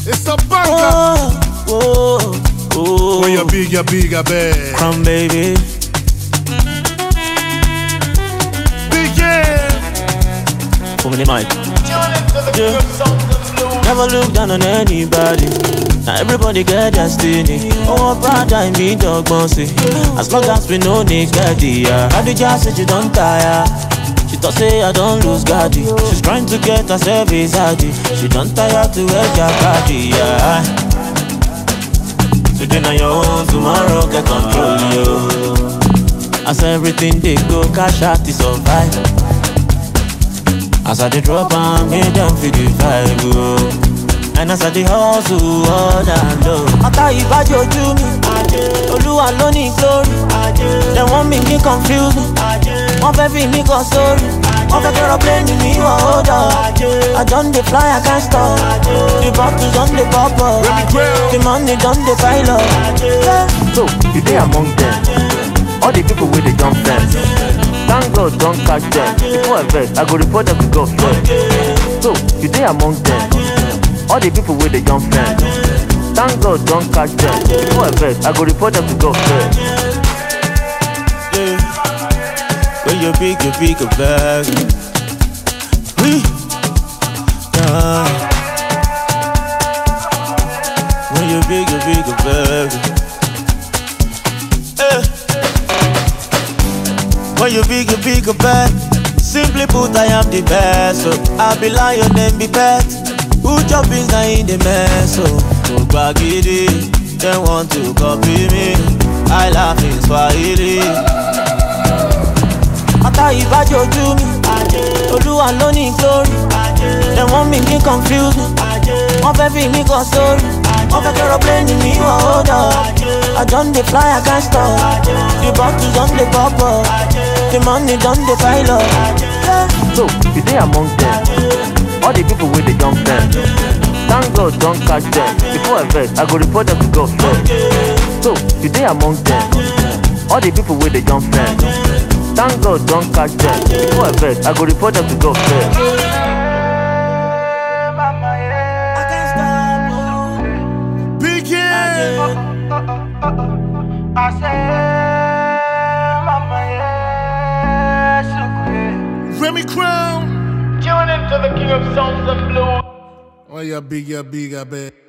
It's a banger. When you're big, I bet. Come, baby. Big yeah. Put me in the mic. Yeah. Never look down on anybody. Now everybody get destiny. Oh, brother, I mean dog bossy. As long as we know nigga, yeah. Khadija said you don't tire. She thought say I don't lose Gaddy. She's trying to get herself excited. She don't tire to wear your body, yeah. Today now your own, tomorrow get control, yo. As everything they go, cash out to survive. As I dey drop and make them feel the vibe, oh. And as I dey hustle all that low. Ata ibajoju mi, Olúwa ló ní glory. They want me to confuse me. Wọ́n fẹ́ fi mí kọ sórí. Wọ́n fẹ́ kẹ́rọ plane mi wọ́n hold up. I don dey fly, I can't stop. The bottles don dey pop up. The money don dey pile up. So, you dey among them. All the people with the jump fence. Thank God don't catch them. Before I vex, I go report them to God first. So, you dey among them. All the people with the jump fence. Thank God don't catch them. Before I vex, I go report them to God first. Yeah. When you big a bag. Yeah. When you big a bag. When you big a bag. Simply put, I am the best. So I be lion and be pet. Who job is not in the mess? So Bagidi, they want to copy me. I laugh in Swahili. Ata ibajoju mi, Olúwa ló ní glory. They want me to confuse me. Wọ́n fẹ́ fi mí kọ sórí. Wọ́n fẹ́ kẹ́rọ plane mi wọ́n hold up. I don dey fly, I can't stop. The bottles don dey pop up. The money don dey pile up. So, you dey among them. All the people with the jump fence. Thank God don't catch them. Before I vex, I go report them to God first. So, you dey among them. All the people with the jump fence. Thank God don't catch them. Before I vex, I go report them to God first. Big yeah. I say, Mama, yeah. Remy Crown. Tune into the King of Sounds and Blues. When you're big, I bet.